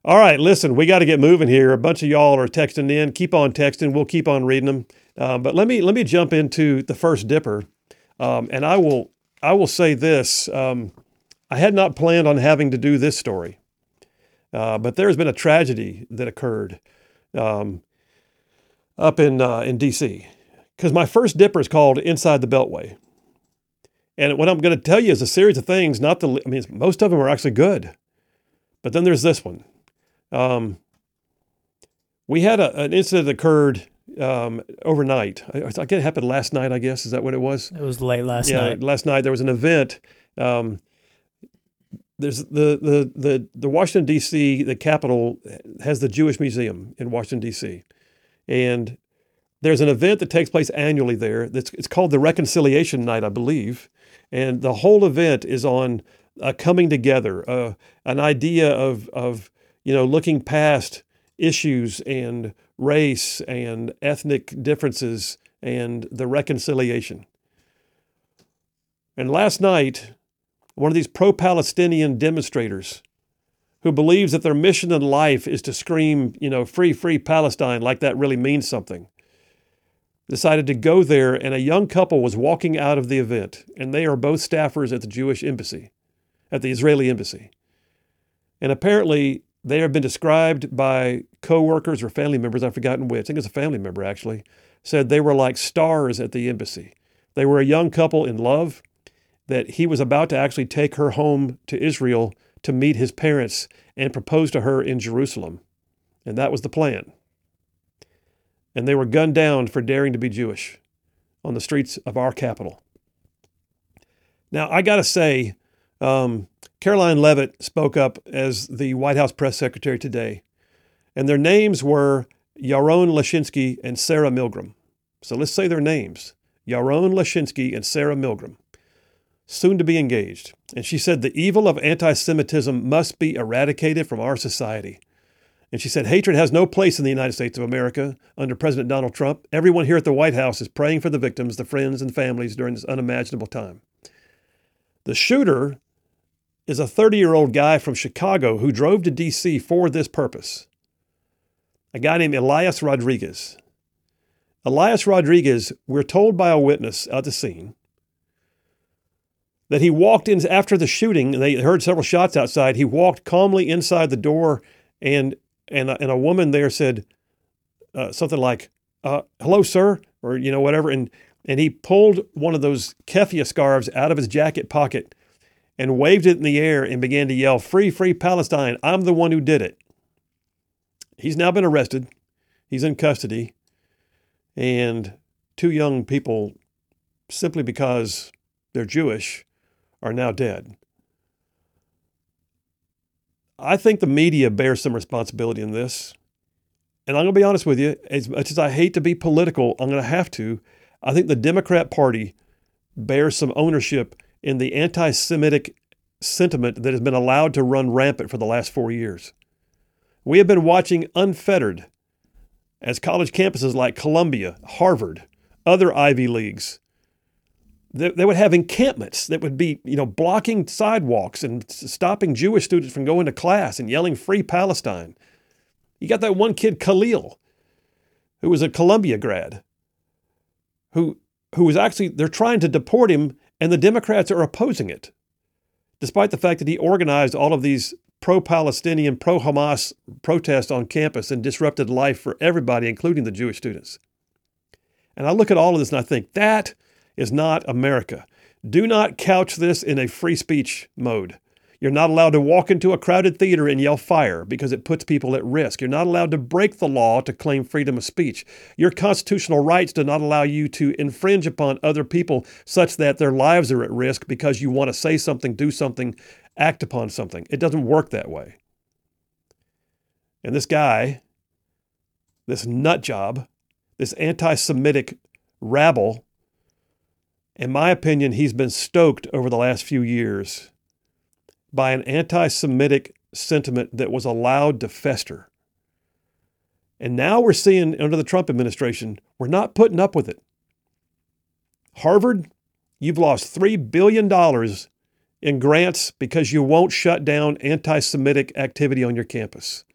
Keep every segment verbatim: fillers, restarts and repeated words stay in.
All right, listen, we got to get moving here. A bunch of y'all are texting in. Keep on texting. We'll keep on reading them. Uh, but let me let me jump into the first dipper, um, and I will I will say this: um, I had not planned on having to do this story, uh, but there has been a tragedy that occurred um, up in uh, in D C because my first dipper is called Inside the Beltway, and what I'm going to tell you is a series of things. Not the I mean, most of them are actually good, but then there's this one. Um, we had a, an incident that occurred um, overnight. I, I think it happened last night, I guess. Is that what it was? It was late last yeah, night. last night there was an event. Um, there's the, the, the, the Washington, D C, the Capitol has the Jewish Museum in Washington, D C. And there's an event that takes place annually there. That's, it's called the Reconciliation Night, I believe. And the whole event is on uh, coming together, uh, an idea of, of you know, looking past issues and race and ethnic differences and the reconciliation. And last night, one of these pro-Palestinian demonstrators who believes that their mission in life is to scream, you know, free, free Palestine, like that really means something, decided to go there, and a young couple was walking out of the event, and they are both staffers at the Jewish embassy, at the Israeli embassy. And apparently, they have been described by co-workers or family members, I've forgotten which, I think it's a family member actually, said they were like stars at the embassy. They were a young couple in love, that he was about to actually take her home to Israel to meet his parents and propose to her in Jerusalem. And that was the plan. And they were gunned down for daring to be Jewish on the streets of our capital. Now, I got to say, um, Caroline Leavitt spoke up as the White House press secretary today, and their names were Yaron Lashinsky and Sarah Milgram. So let's say their names, Yaron Lashinsky and Sarah Milgram, soon to be engaged. And she said the evil of anti-Semitism must be eradicated from our society. And she said hatred has no place in the United States of America under President Donald Trump. Everyone here at the White House is praying for the victims, the friends and families during this unimaginable time. The shooter is a thirty-year-old guy from Chicago who drove to D C for this purpose. A guy named Elias Rodriguez. Elias Rodriguez, we're told by a witness at the scene, that he walked in after the shooting, and they heard several shots outside. He walked calmly inside the door, and and a, and a woman there said uh, something like, uh, hello, sir, or, you know, whatever. And, and he pulled one of those keffiyeh scarves out of his jacket pocket and waved it in the air and began to yell, free, free Palestine. I'm the one who did it. He's now been arrested. He's in custody. And two young people, simply because they're Jewish, are now dead. I think the media bears some responsibility in this. And I'm going to be honest with you, as much as I hate to be political, I'm going to have to. I think the Democrat Party bears some ownership in the anti-Semitic sentiment that has been allowed to run rampant for the last four years. We have been watching unfettered as college campuses like Columbia, Harvard, other Ivy Leagues, they, they would have encampments that would be, you know, blocking sidewalks and stopping Jewish students from going to class and yelling free Palestine. You got that one kid, Khalil, who was a Columbia grad, who who was actually, they're trying to deport him, and the Democrats are opposing it, despite the fact that he organized all of these pro-Palestinian, pro-Hamas protests on campus and disrupted life for everybody, including the Jewish students. And I look at all of this and I think, that is not America. Do not couch this in a free speech mode. You're not allowed to walk into a crowded theater and yell fire because it puts people at risk. You're not allowed to break the law to claim freedom of speech. Your constitutional rights do not allow you to infringe upon other people such that their lives are at risk because you want to say something, do something, act upon something. It doesn't work that way. And this guy, this nut job, this anti-Semitic rabble, in my opinion, he's been stoked over the last few years by an anti-Semitic sentiment that was allowed to fester. And now we're seeing under the Trump administration, we're not putting up with it. Harvard, you've lost three billion dollars in grants because you won't shut down anti-Semitic activity on your campus.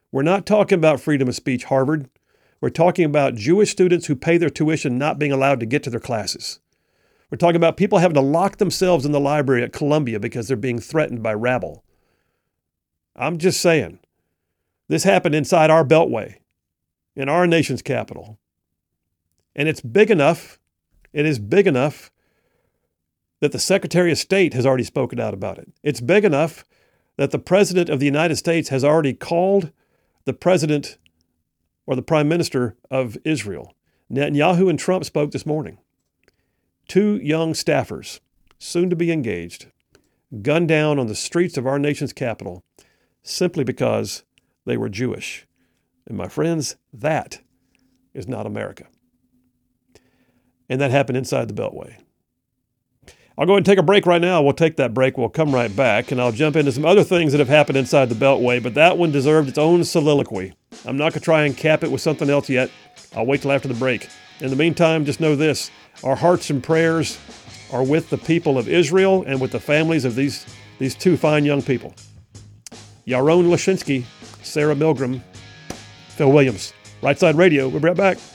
We're not talking about freedom of speech, Harvard. We're talking about Jewish students who pay their tuition not being allowed to get to their classes. We're talking about people having to lock themselves in the library at Columbia because they're being threatened by rabble. I'm just saying, this happened inside our beltway, in our nation's capital. And it's big enough, it is big enough that the Secretary of State has already spoken out about it. It's big enough that the President of the United States has already called the President or the Prime Minister of Israel. Netanyahu and Trump spoke this morning. Two young staffers, soon to be engaged, gunned down on the streets of our nation's capital simply because they were Jewish. And my friends, that is not America. And that happened inside the Beltway. I'll go ahead and take a break right now. We'll take that break. We'll come right back, and I'll jump into some other things that have happened inside the Beltway, but that one deserved its own soliloquy. I'm not going to try and cap it with something else yet. I'll wait till after the break. In the meantime, just know this. Our hearts and prayers are with the people of Israel and with the families of these, these two fine young people. Yaron Lashinsky, Sarah Milgram, Phil Williams. Right Side Radio. We'll be right back.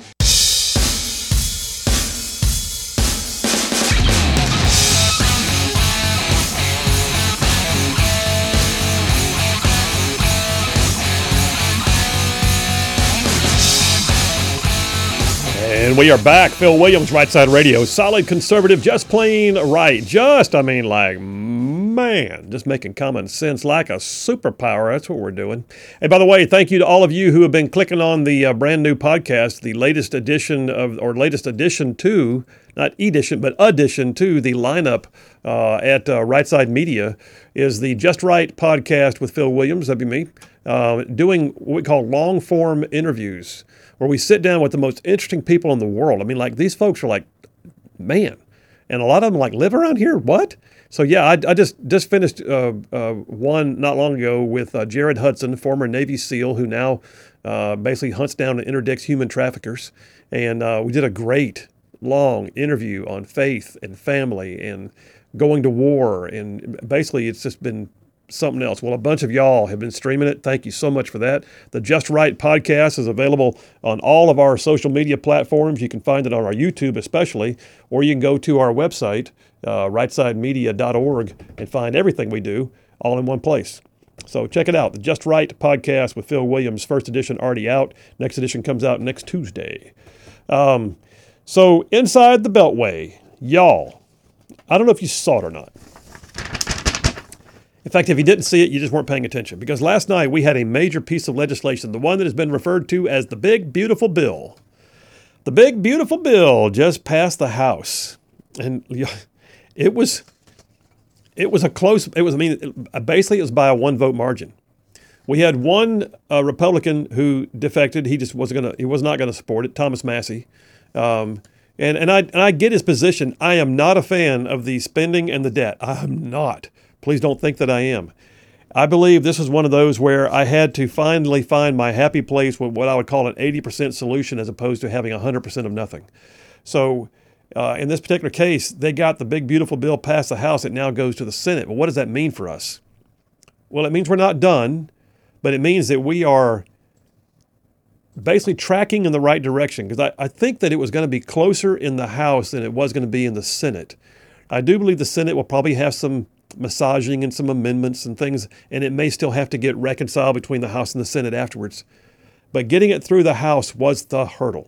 And we are back. Phil Williams, Right Side Radio. Solid conservative, just plain right. Just, I mean, like, man, just making common sense like a superpower. That's what we're doing. And by the way, thank you to all of you who have been clicking on the uh, brand new podcast, the latest edition of, or latest addition to, not edition, but addition to the lineup uh, at uh, Right Side Media is the Just Right podcast with Phil Williams, that'd be me, uh, doing what we call long-form interviews, where we sit down with the most interesting people in the world. I mean, like, these folks are like, man, and a lot of them like live around here. What? So yeah, I, I just just finished uh, uh, one not long ago with uh, Jared Hudson, former Navy SEAL, who now uh, basically hunts down and interdicts human traffickers. And uh, we did a great long interview on faith and family and going to war. And basically, it's just been something else. Well, a bunch of y'all have been streaming it. Thank you so much for that. The Just Right podcast is available on all of our social media platforms. You can find it on our YouTube especially, or you can go to our website, uh, right side media dot org, and find everything we do all in one place. So check it out. The Just Right podcast with Phil Williams, first edition already out. Next edition comes out next Tuesday. Um, so inside the Beltway, y'all, I don't know if you saw it or not. In fact, if you didn't see it, you just weren't paying attention. Because last night we had a major piece of legislation, the one that has been referred to as the Big Beautiful Bill. The Big Beautiful Bill just passed the House. And it was it was a close, it was, I mean, basically it was by a one vote margin. We had one uh, Republican who defected. He just wasn't going to, he was not going to support it, Thomas Massie. Um, and, and, I, and I get his position. I am not a fan of the spending and the debt. I'm not. Please don't think that I am. I believe this is one of those where I had to finally find my happy place with what I would call an eighty percent solution as opposed to having one hundred percent of nothing. So uh, in this particular case, they got the Big Beautiful Bill past the House. It now goes to the Senate. But what does that mean for us? Well, it means we're not done, but it means that we are basically tracking in the right direction, because I, I think that it was going to be closer in the House than it was going to be in the Senate. I do believe the Senate will probably have some massaging and some amendments and things, and it may still have to get reconciled between the House and the Senate afterwards. But getting it through the House was the hurdle.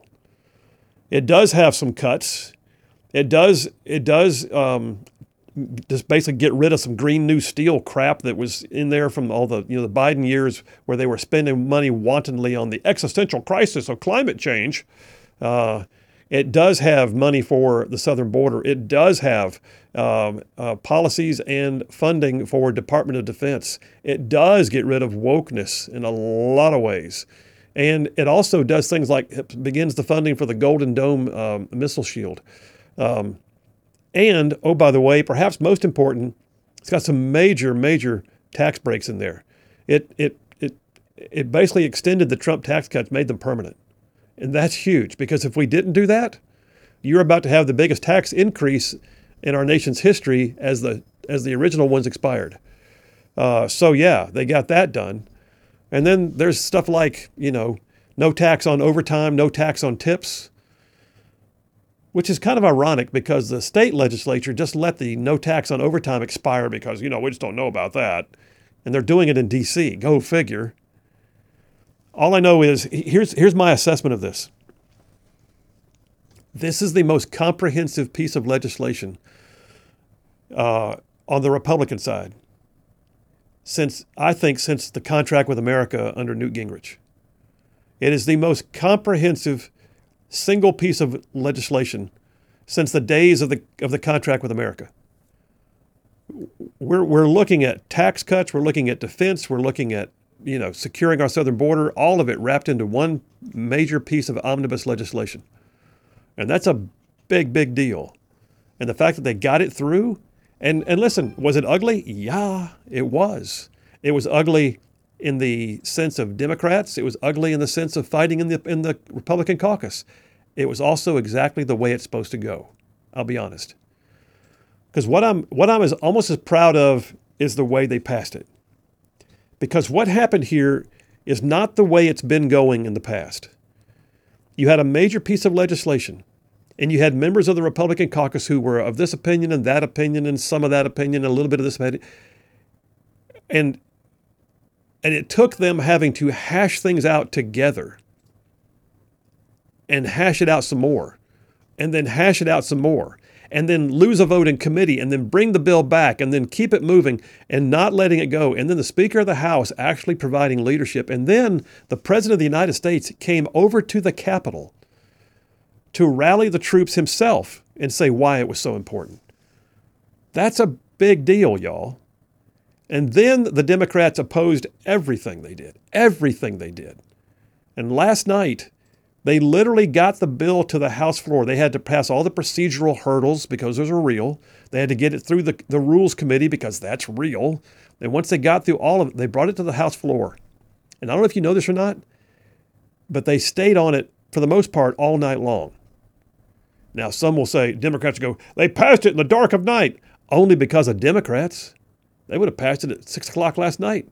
It does have some cuts. It does it does um, just basically get rid of some green new steel crap that was in there from all the you know the Biden years where they were spending money wantonly on the existential crisis of climate change. Uh, It does have money for the southern border. It does have um, uh, policies and funding for Department of Defense. It does get rid of wokeness in a lot of ways. And it also does things like it begins the funding for the Golden Dome um, missile shield. Um, and, oh, by the way, perhaps most important, it's got some major, major tax breaks in there. It, it, it, it basically extended the Trump tax cuts, made them permanent. And that's huge, because if we didn't do that, you're about to have the biggest tax increase in our nation's history as the as the original ones expired. Uh, so yeah, they got that done. And then there's stuff like, you know, no tax on overtime, no tax on tips, which is kind of ironic because the state legislature just let the no tax on overtime expire because, you know, we just don't know about that. And they're doing it in D C. Go figure. All I know is, here's, here's my assessment of this. This is the most comprehensive piece of legislation uh, on the Republican side since, I think, since the contract with America under Newt Gingrich. It is the most comprehensive single piece of legislation since the days of the of the contract with America. We're we're looking at tax cuts, we're looking at defense, we're looking at, you know, securing our southern border, all of it wrapped into one major piece of omnibus legislation. And that's a big, big deal. And the fact that they got it through, and and listen, was it ugly? Yeah, it was. It was ugly in the sense of Democrats. It was ugly in the sense of fighting in the in the Republican caucus. It was also exactly the way it's supposed to go. I'll be honest. Because what I'm what I'm as almost as proud of is the way they passed it. Because what happened here is not the way it's been going in the past. You had a major piece of legislation, and you had members of the Republican caucus who were of this opinion and that opinion and some of that opinion and a little bit of this opinion. And, and it took them having to hash things out together and hash it out some more, and then hash it out some more, and then lose a vote in committee, and then bring the bill back, and then keep it moving, and not letting it go. And then the Speaker of the House actually providing leadership. And then the President of the United States came over to the Capitol to rally the troops himself and say why it was so important. That's a big deal, y'all. And then the Democrats opposed everything they did, everything they did. And last night, they literally got the bill to the House floor. They had to pass all the procedural hurdles because those are real. They had to get it through the, the Rules Committee because that's real. And once they got through all of it, they brought it to the House floor. And I don't know if you know this or not, but they stayed on it for the most part all night long. Now, some will say, Democrats go, they passed it in the dark of night. Only because of Democrats. They would have passed it at six o'clock last night.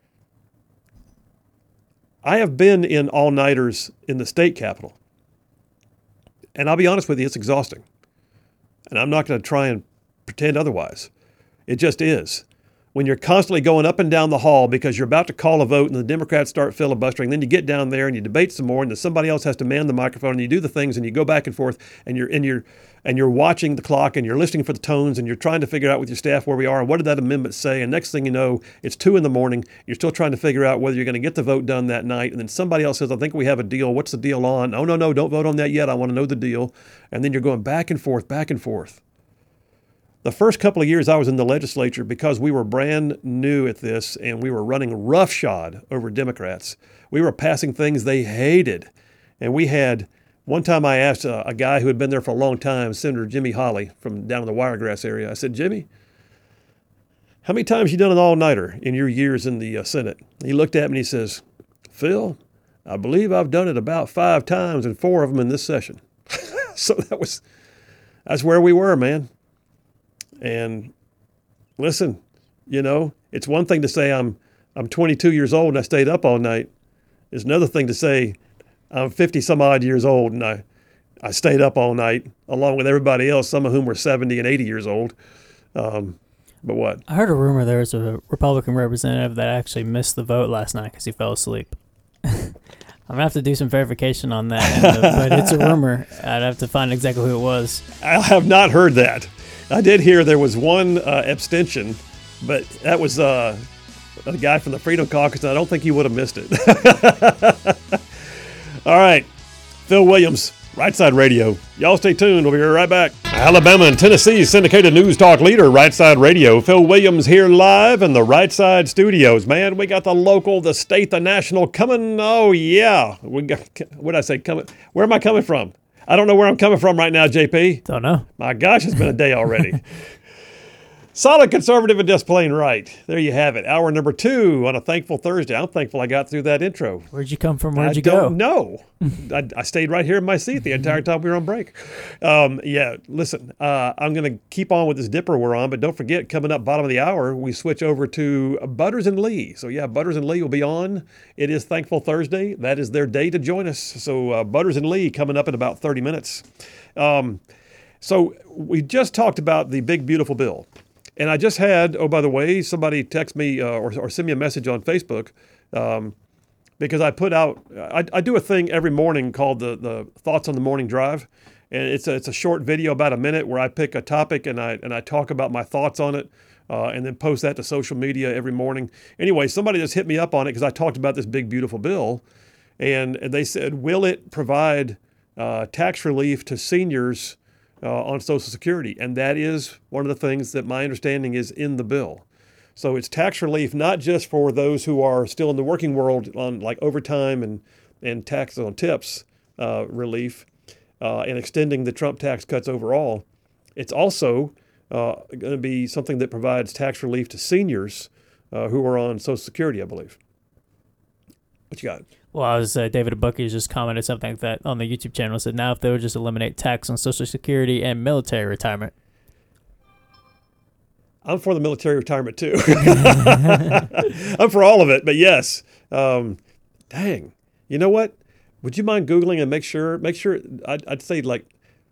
I have been in all-nighters in the state capitol. And I'll be honest with you, it's exhausting. And I'm not going to try and pretend otherwise. It just is. When you're constantly going up and down the hall because you're about to call a vote and the Democrats start filibustering, then you get down there and you debate some more and then somebody else has to man the microphone and you do the things and you go back and forth and you're and you're and you're watching the clock and you're listening for the tones and you're trying to figure out with your staff where we are and what did that amendment say, and next thing you know, it's two in the morning, you're still trying to figure out whether you're going to get the vote done that night, and then somebody else says, I think we have a deal. What's the deal on? Oh, no, no, don't vote on that yet. I want to know the deal. And then you're going back and forth, back and forth. The first couple of years I was in the legislature, because we were brand new at this and we were running roughshod over Democrats, we were passing things they hated. And we had, one time I asked a, a guy who had been there for a long time, Senator Jimmy Hawley from down in the Wiregrass area, I said, Jimmy, how many times you done an all-nighter in your years in the uh, Senate? He looked at me and he says, Phil, I believe I've done it about five times and four of them in this session. So that was, that's where we were, man. And listen, you know, it's one thing to say I'm I'm twenty-two years old and I stayed up all night. It's another thing to say I'm fifty some odd years old and I, I stayed up all night along with everybody else, some of whom were seventy and eighty years old. Um, but what? I heard a rumor there was a Republican representative that actually missed the vote last night because he fell asleep. I'm going to have to do some verification on that, but it's a rumor. I'd have to find exactly who it was. I have not heard that. I did hear there was one uh, abstention, but that was uh, a guy from the Freedom Caucus, and I don't think he would have missed it. All right, Phil Williams, Right Side Radio. Y'all stay tuned. We'll be right back. Alabama and Tennessee's syndicated news talk leader, Right Side Radio. Phil Williams here live in the Right Side studios. Man, we got the local, the state, the national coming. Oh, yeah. We got, what did I say? Coming? Where am I coming from? I don't know where I'm coming from right now, J P. Don't know. My gosh, it's been a day already. Solid conservative and just plain right. There you have it. Hour number two on a thankful Thursday. I'm thankful I got through that intro. Where'd you come from? Where'd I you go? don't know. I, I stayed right here in my seat the entire time we were on break. Um, yeah, listen, uh, I'm going to keep on with this dipper we're on, but don't forget, coming up bottom of the hour, we switch over to Butters and Lee. So yeah, Butters and Lee will be on. It is Thankful Thursday. That is their day to join us. So uh, Butters and Lee coming up in about thirty minutes. Um, so we just talked about the big, beautiful bill. And I just had, oh, by the way, somebody text me uh, or, or send me a message on Facebook um, because I put out, I, I do a thing every morning called the, the Thoughts on the Morning Drive. And it's a, it's a short video, about a minute, where I pick a topic and I and I talk about my thoughts on it uh, and then post that to social media every morning. Anyway, somebody just hit me up on it because I talked about this big, beautiful bill. And they said, will it provide uh, tax relief to seniors Uh, on Social Security? And that is one of the things that my understanding is in the bill. So it's tax relief not just for those who are still in the working world on like overtime and, and tax on tips uh, relief uh, and extending the Trump tax cuts overall. It's also uh, going to be something that provides tax relief to seniors uh, who are on Social Security, I believe. What you got? Well, I was uh, David Bucky just commented something like that on the YouTube channel. Said now if they would just eliminate tax on Social Security and military retirement. I'm for the military retirement too. I'm for all of it, but yes. Um, dang, you know what? Would you mind Googling and make sure? Make sure. I'd, I'd say like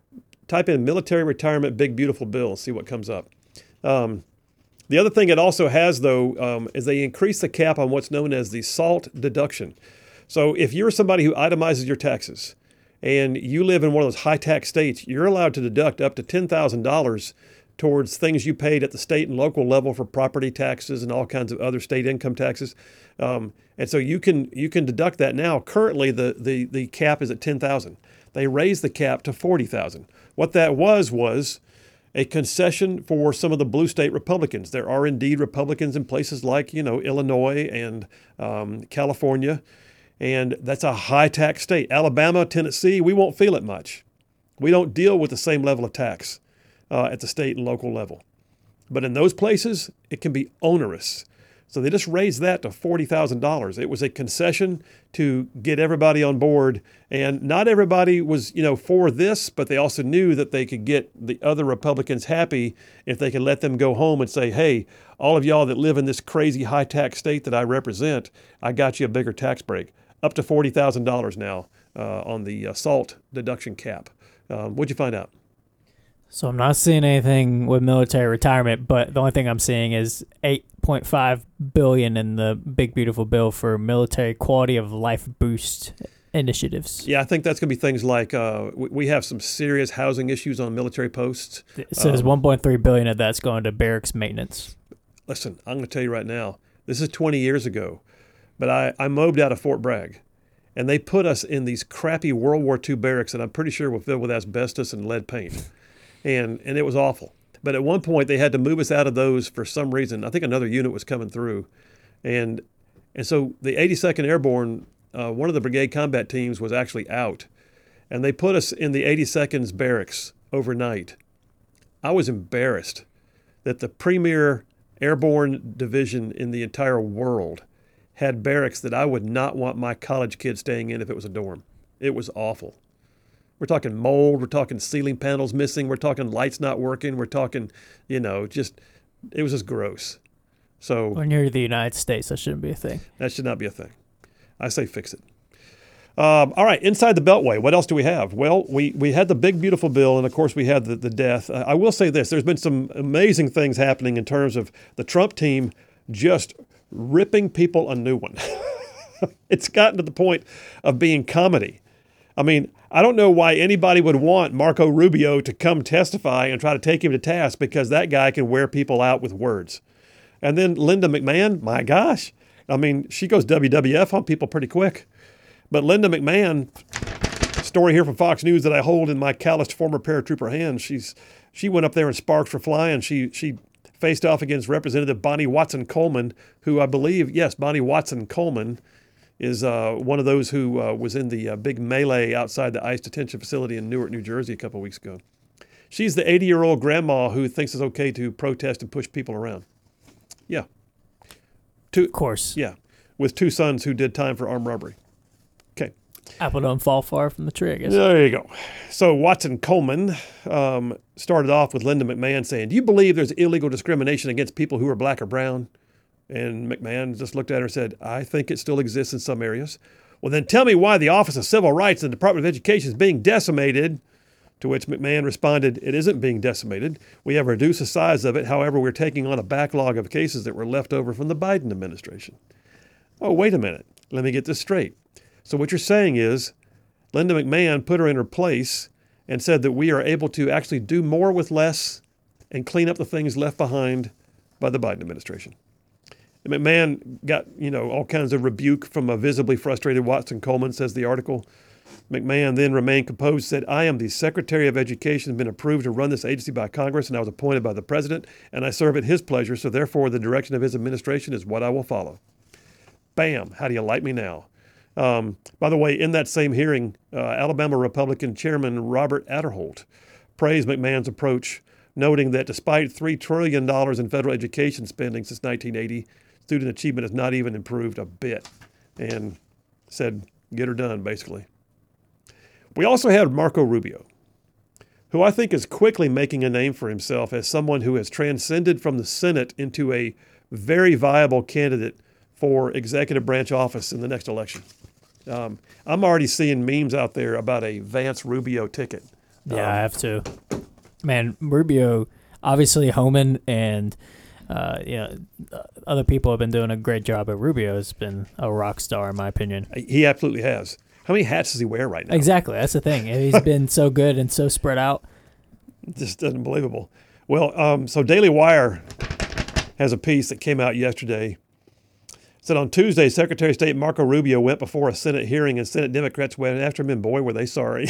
type in military retirement big beautiful bill. See what comes up. Um, the other thing it also has though um, is they increase the cap on what's known as the SALT deduction. So if you're somebody who itemizes your taxes and you live in one of those high tax states, you're allowed to deduct up to ten thousand dollars towards things you paid at the state and local level for property taxes and all kinds of other state income taxes. Um, and so you can you can deduct that now. Currently, the the the cap is at ten thousand dollars. They raised the cap to forty thousand dollars. What that was was a concession for some of the blue state Republicans. There are indeed Republicans in places like, you know, Illinois and um, California. And that's a high tax state. Alabama, Tennessee, we won't feel it much. We don't deal with the same level of tax uh, at the state and local level. But in those places, it can be onerous. So they just raised that to forty thousand dollars. It was a concession to get everybody on board. And not everybody was, you know, for this, but they also knew that they could get the other Republicans happy if they could let them go home and say, hey, all of y'all that live in this crazy high tax state that I represent, I got you a bigger tax break. Up to forty thousand dollars now uh, on the uh, SALT deduction cap. Um, what'd you find out? So I'm not seeing anything with military retirement, but the only thing I'm seeing is eight point five billion dollars in the big, beautiful bill for military quality of life boost initiatives. Yeah, I think that's going to be things like uh, we, we have some serious housing issues on military posts. It says um, one point three billion dollars of that's going to barracks maintenance. Listen, I'm going to tell you right now, this is twenty years ago. But I, I moved out of Fort Bragg, and they put us in these crappy World War Two barracks that I'm pretty sure were filled with asbestos and lead paint. And and it was awful. But at one point, they had to move us out of those for some reason. I think another unit was coming through. And and so the eighty-second Airborne, uh, one of the brigade combat teams was actually out. And they put us in the eighty-second's barracks overnight. I was embarrassed that the premier airborne division in the entire world had barracks that I would not want my college kids staying in if it was a dorm. It was awful. We're talking mold. We're talking ceiling panels missing. We're talking lights not working. We're talking, you know, just, it was just gross. So when you're the United States, that shouldn't be a thing. That should not be a thing. I say fix it. Um, all right, inside the Beltway, what else do we have? Well, we, we had the big, beautiful bill, and of course we had the, the death. Uh, I will say this, there's been some amazing things happening in terms of the Trump team just ripping people a new one. It's gotten to the point of being comedy. I mean, I don't know why anybody would want Marco Rubio to come testify and try to take him to task, because that guy can wear people out with words. And then Linda McMahon, my gosh, I mean, she goes W W F on people pretty quick. But Linda McMahon, story here from Fox News that I hold in my calloused former paratrooper hands, she's she went up there and sparks were flying. She she faced off against Representative Bonnie Watson Coleman, who I believe, yes, Bonnie Watson Coleman is uh, one of those who uh, was in the uh, big melee outside the ICE detention facility in Newark, New Jersey a couple weeks ago. She's the eighty-year-old grandma who thinks it's okay to protest and push people around. Yeah. Two, Of course. Yeah, with two sons who did time for armed robbery. Okay. Apple don't fall far from the tree, I guess. There you go. So Watson Coleman um, started off with Linda McMahon saying, do you believe there's illegal discrimination against people who are black or brown? And McMahon just looked at her and said, I think it still exists in some areas. Well, then tell me why the Office of Civil Rights and the Department of Education is being decimated. To which McMahon responded, it isn't being decimated. We have reduced the size of it. However, we're taking on a backlog of cases that were left over from the Biden administration. Oh, wait a minute. Let me get this straight. So what you're saying is Linda McMahon put her in her place and said that we are able to actually do more with less and clean up the things left behind by the Biden administration. And McMahon got, you know, all kinds of rebuke from a visibly frustrated Watson Coleman, says the article. McMahon then remained composed, said, I am the Secretary of Education, been approved to run this agency by Congress, and I was appointed by the President, and I serve at his pleasure, so therefore the direction of his administration is what I will follow. Bam. How do you like me now? Um, by the way, in that same hearing, uh, Alabama Republican Chairman Robert Aderholt praised McMahon's approach, noting that despite three trillion dollars in federal education spending since nineteen eighty, student achievement has not even improved a bit, and said, get her done, basically. We also had Marco Rubio, who I think is quickly making a name for himself as someone who has transcended from the Senate into a very viable candidate for executive branch office in the next election. Um, I'm already seeing memes out there about a Vance Rubio ticket. Yeah, um, I have to. Man, Rubio, obviously Homan and uh, you know, other people have been doing a great job, but Rubio has been a rock star, in my opinion. He absolutely has. How many hats does he wear right now? Exactly. That's the thing. He's been so good and so spread out. Just unbelievable. Well, um, so Daily Wire has a piece that came out yesterday. It said on Tuesday, Secretary of State Marco Rubio went before a Senate hearing, and Senate Democrats went after him, and boy, were they sorry.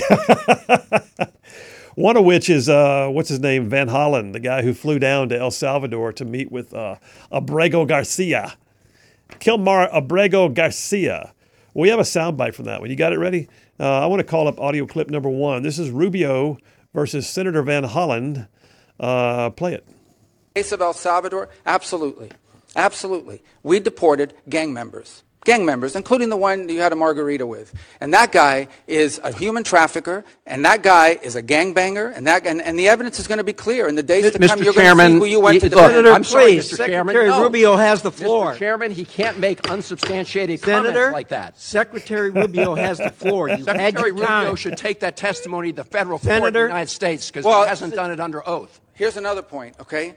One of which is, uh, what's his name, Van Hollen, the guy who flew down to El Salvador to meet with uh, Abrego Garcia. Kilmar Abrego Garcia. We have a soundbite from that one. You got it ready? Uh, I want to call up audio clip number one. This is Rubio versus Senator Van Hollen. Uh, play it. In the case of El Salvador, absolutely. Absolutely. We deported gang members. Gang members, including the one you had a margarita with. And that guy is a human trafficker, and that guy is a gangbanger, and that and, and the evidence is going to be clear. In the days to Mister come, you're Chairman, going to see who you went he, to look, defend. I'm sorry, Mister Secretary Chairman. No. Rubio has the floor. Mister Chairman, he can't make unsubstantiated Senator, comments like that. Secretary Rubio has the floor. You Secretary had your Rubio time. should take that testimony to the federal court Senator, of the United States because well, he hasn't done it under oath. Here's another point, okay?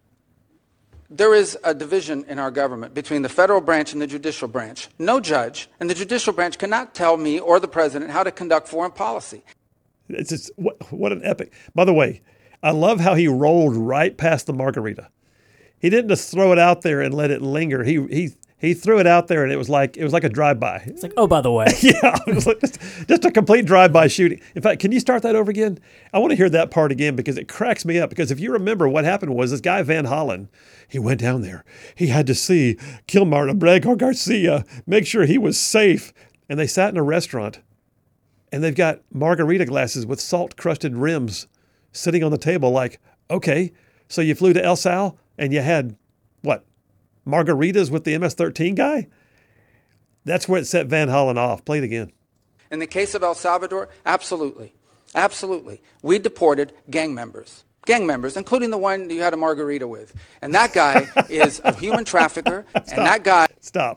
There is a division in our government between the federal branch and the judicial branch. No judge and the judicial branch cannot tell me or the president how to conduct foreign policy. It's just, what, what an epic. By the way, I love how he rolled right past the margarita. He didn't just throw it out there and let it linger. He he he threw it out there, and it was like it was like a drive-by. It's like, oh, by the way. Yeah, it was like just, just a complete drive-by shooting. In fact, can you start that over again? I want to hear that part again because it cracks me up. Because if you remember, what happened was this guy Van Hollen, he went down there. He had to see Kilmar Abrego Garcia, make sure he was safe. And they sat in a restaurant, and they've got margarita glasses with salt-crusted rims sitting on the table like, okay, so you flew to El Sal and you had, what, margaritas with the M S thirteen guy? That's where it set Van Hollen off. Play it again. In the case of El Salvador, absolutely. Absolutely. We deported gang members. Gang members, including the one you had a margarita with. And that guy is a human trafficker, and that guy... Stop.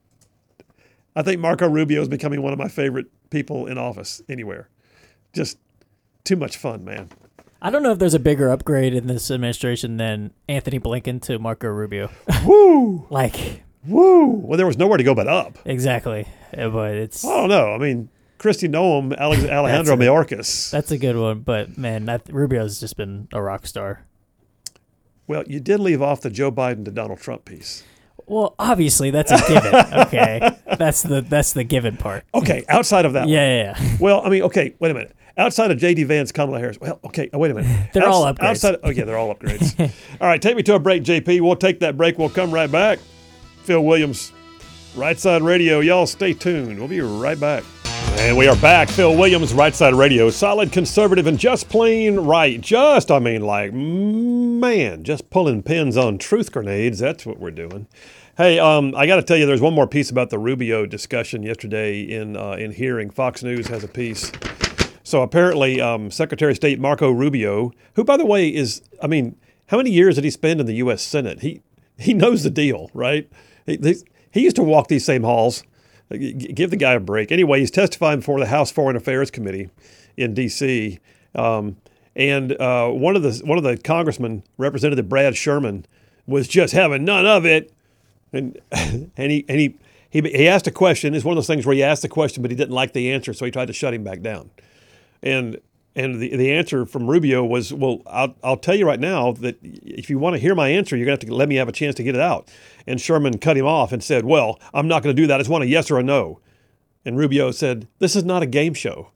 I think Marco Rubio is becoming one of my favorite people in office anywhere. Just too much fun, man. I don't know if there's a bigger upgrade in this administration than Anthony Blinken to Marco Rubio. Woo! Like, woo! Well, there was nowhere to go but up. Exactly. Yeah, but it's... I don't know. I mean, Kristi Noem, Alex, Alejandro that's a, Mayorkas. That's a good one, but man, that, Rubio's just been a rock star. Well, you did leave off the Joe Biden to Donald Trump piece. Well, obviously that's a given. Okay, that's the that's the given part. Okay, outside of that, yeah, one. yeah, yeah. Well, I mean, okay, wait a minute. Outside of J D Vance, Kamala Harris. Well, okay, oh, wait a minute. They're Outs- all upgrades. Outside, oh yeah, they're all upgrades. All right, take me to a break, J P. We'll take that break. We'll come right back. Phil Williams, Right Side Radio. Y'all stay tuned. We'll be right back. And we are back. Phil Williams, Right Side Radio. Solid conservative and just plain right. Just, I mean, like, man, just pulling pins on truth grenades. That's what we're doing. Hey, um, I got to tell you, there's one more piece about the Rubio discussion yesterday in uh, in hearing. Fox News has a piece. So apparently, um, Secretary of State Marco Rubio, who, by the way, is, I mean, how many years did he spend in the U S Senate? He he knows the deal, right? He, he, he used to walk these same halls. Give the guy a break. Anyway, he's testifying before the House Foreign Affairs Committee in D C Um, and uh, one of the one of the congressmen, Representative Brad Sherman, was just having none of it. And and he and he, he he asked a question. It's one of those things where he asked the question, but he didn't like the answer, so he tried to shut him back down. And and the the answer from Rubio was, well, I'll I'll tell you right now that if you want to hear my answer, you're gonna have to let me have a chance to get it out. And Sherman cut him off and said, well, I'm not going to do that. I just want a yes or a no. And Rubio said, this is not a game show.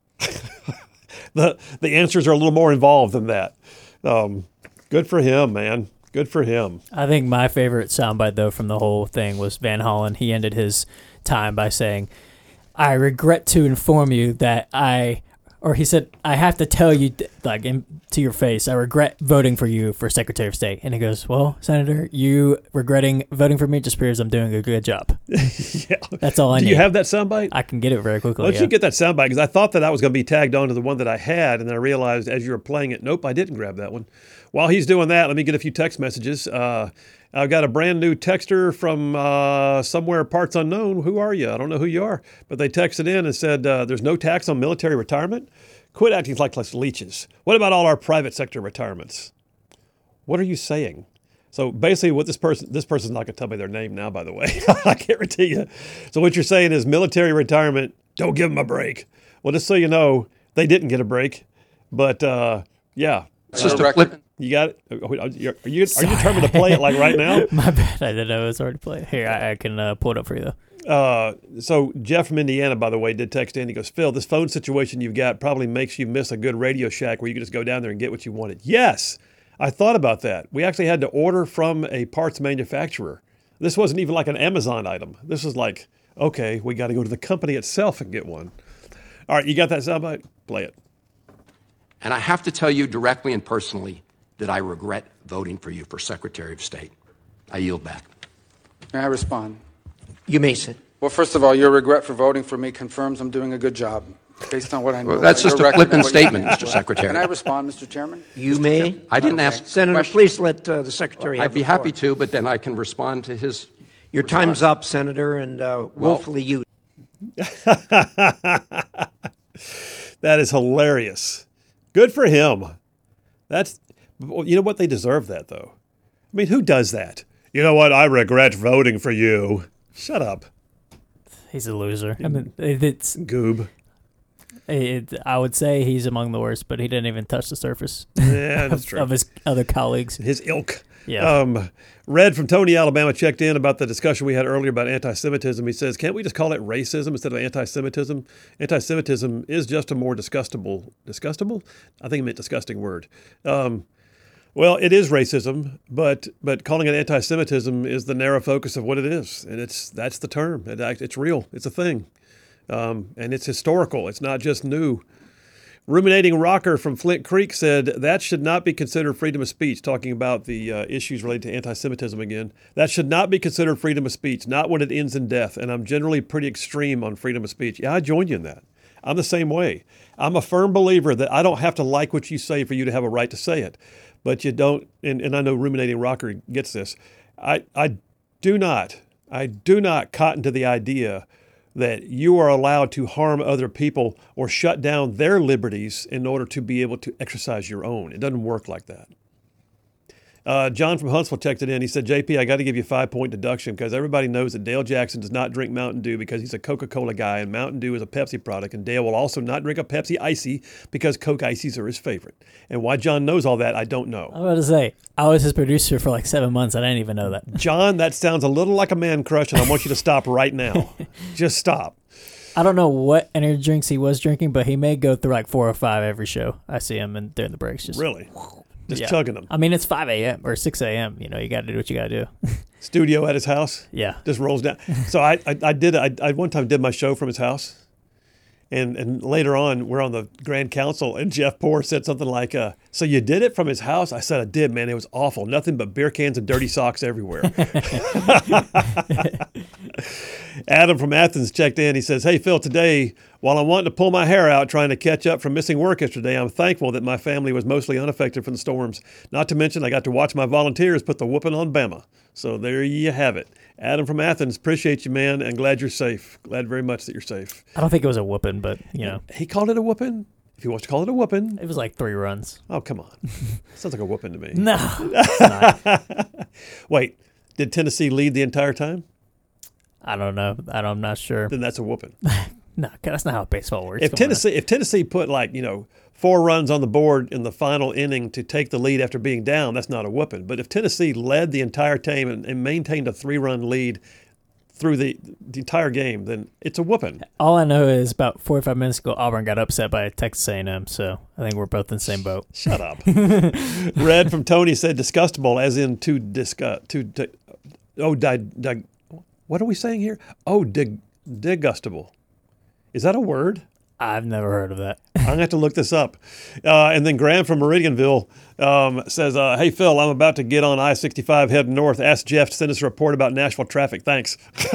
the the answers are a little more involved than that. Um, good for him, man. Good for him. I think my favorite soundbite, though, from the whole thing was Van Hollen. He ended his time by saying, I regret to inform you that I... Or he said, I have to tell you, like, in, to your face, I regret voting for you for Secretary of State. And he goes, well, Senator, you regretting voting for me just proves I'm doing a good job. Yeah. That's all I Do need. you have that soundbite? I can get it very quickly. Why don't yeah. you get that soundbite? Because I thought that I was going to be tagged on to the one that I had, and then I realized as you were playing it, nope, I didn't grab that one. While he's doing that, let me get a few text messages. Uh, I've got a brand new texter from uh, somewhere parts unknown. Who are you? I don't know who you are. But they texted in and said, uh, there's no tax on military retirement. Quit acting like leeches. What about all our private sector retirements? What are you saying? So basically what this person, this person's not going to tell me their name now, by the way. I guarantee you. So what you're saying is military retirement, don't give them a break. Well, just so you know, they didn't get a break. But uh, yeah. It's just a flip. You got it? Are you, are you, are you determined to play it like right now? My bad. I didn't know it was already played. Here, I, I can uh, pull it up for you, though. Uh, so Jeff from Indiana, by the way, did text in. He goes, Phil, this phone situation you've got probably makes you miss a good Radio Shack where you can just go down there and get what you wanted. Yes, I thought about that. We actually had to order from a parts manufacturer. This wasn't even like an Amazon item. This was like, okay, we got to go to the company itself and get one. All right, you got that soundbite? Play it. And I have to tell you directly and personally that I regret voting for you for Secretary of State. I yield back. May I respond? You may sit. Well, first of all, your regret for voting for me confirms I'm doing a good job, based on what I know. Well, that's about just your a record flippant and what you statement, stand Mister for. Secretary. Can I respond, Mister Chairman? You may. I didn't Okay. ask Senator, question. please let uh, the Secretary have I'd be the floor. happy to, but then I can respond to his. Your response. time's up, Senator, and uh, willfully you. That is hilarious. Good for him. That's, you know what? They deserve that, though. I mean, who does that? You know what? I regret voting for you. Shut up, He's a loser. I mean, it, it's. goob. It, I would say he's among the worst, but he didn't even touch the surface Yeah, that's of, true. of his other colleagues. His ilk. Yeah. Um, Red from Tony, Alabama, checked in about the discussion we had earlier about anti-Semitism. He says, can't we just call it racism instead of anti-Semitism? Anti-Semitism is just a more disgustable, disgustable? I think it meant disgusting word. Um, well, it is racism, but but calling it anti-Semitism is the narrow focus of what it is. And it's that's the term. It, it's real. It's a thing. Um, and it's historical. It's not just new. Ruminating Rocker from Flint Creek said that should not be considered freedom of speech, talking about the uh, issues related to anti-Semitism again. That should not be considered freedom of speech, not when it ends in death. And I'm generally pretty extreme on freedom of speech. Yeah, I join you in that. I'm the same way. I'm a firm believer that I don't have to like what you say for you to have a right to say it. But you don't, and, and I know Ruminating Rocker gets this. I, I do not, I do not cotton to the idea that you are allowed to harm other people or shut down their liberties in order to be able to exercise your own. It doesn't work like that. Uh, John from Huntsville checked it in. He said, J P, I got to give you a five-point deduction because everybody knows that Dale Jackson does not drink Mountain Dew because he's a Coca-Cola guy, and Mountain Dew is a Pepsi product, and Dale will also not drink a Pepsi Icy because Coke Ices are his favorite. And why John knows all that, I don't know. I was about to say, I was his producer for like seven months. I didn't even know that. John, that sounds a little like a man crush, and I want you to stop right now. Just stop. I don't know what energy drinks he was drinking, but he may go through like four or five every show. I see him in, during the breaks. Just Really? Just yeah. chugging them. I mean, it's five a.m. or six a.m. You know, you got to do what you got to do. Studio at his house? Yeah. Just rolls down. So I, I, I did, I, I one time did my show from his house, And and later on, we're on the Grand Council, and Jeff Poore said something like, uh, so you did it from his house? I said, I did, man. It was awful. Nothing but beer cans and dirty socks everywhere. Adam from Athens checked in. He says, hey, Phil, today, while I'm wanting to pull my hair out trying to catch up from missing work yesterday, I'm thankful that my family was mostly unaffected from the storms. Not to mention, I got to watch my volunteers put the whooping on Bama. So there you have it. Adam from Athens, appreciate you, man, and glad you're safe. Glad very much that you're safe. I don't think it was a whooping, but, you know. He called it a whooping? If he wants to call it a whooping. It was like three runs. Oh, come on. Sounds like a whooping to me. No, it's not. Wait, did Tennessee lead the entire time? I don't know. I don't, I'm not sure. Then that's a whooping. No, that's not how baseball works. If Come Tennessee, on. if Tennessee put like, you know, four runs on the board in the final inning to take the lead after being down, that's not a whooping. But if Tennessee led the entire team and, and maintained a three-run lead through the, the entire game, then it's a whooping. All I know is about forty-five minutes ago, Auburn got upset by Texas A and M, so I think we're both in the same boat. Shut up. Red from Tony said disgustable, as in to disgust. To, to oh, di, di, what are we saying here? Oh, dig, digustable. Is that a word? I've never heard of that. I'm going to have to look this up. Uh, and then Graham from Meridianville um, says, uh, hey, Phil, I'm about to get on I sixty-five heading north. Ask Jeff to send us a report about Nashville traffic. Thanks.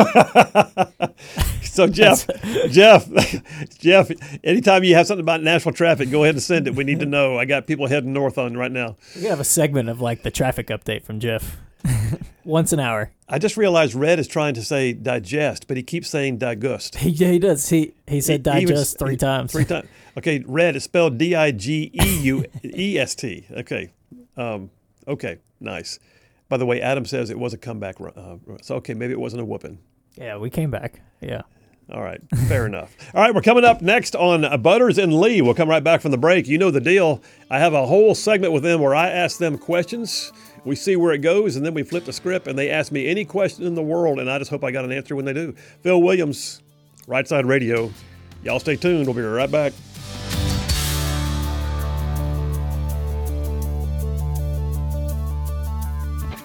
So, Jeff, Jeff, Jeff, anytime you have something about Nashville traffic, go ahead and send it. We need to know. I got people heading north on right now. We could have a segment of like the traffic update from Jeff. Once an hour. I just realized Red is trying to say digest, but he keeps saying digust. He, he does. He he said He- he even- digest three he- times. Three times. Okay, Red is spelled D I G E U E S T. Okay. Um, okay, nice. By the way, Adam says it was a comeback. Uh, so, okay, maybe it wasn't a whooping. Yeah, we came back. Yeah. All right, fair enough. All right, we're coming up next on Butters and Lee. We'll come right back from the break. You know the deal. I have a whole segment with them where I ask them questions. We see where it goes, and then we flip the script, and they ask me any question in the world, and I just hope I got an answer when they do. Phil Williams, Right Side Radio. Y'all stay tuned. We'll be right back.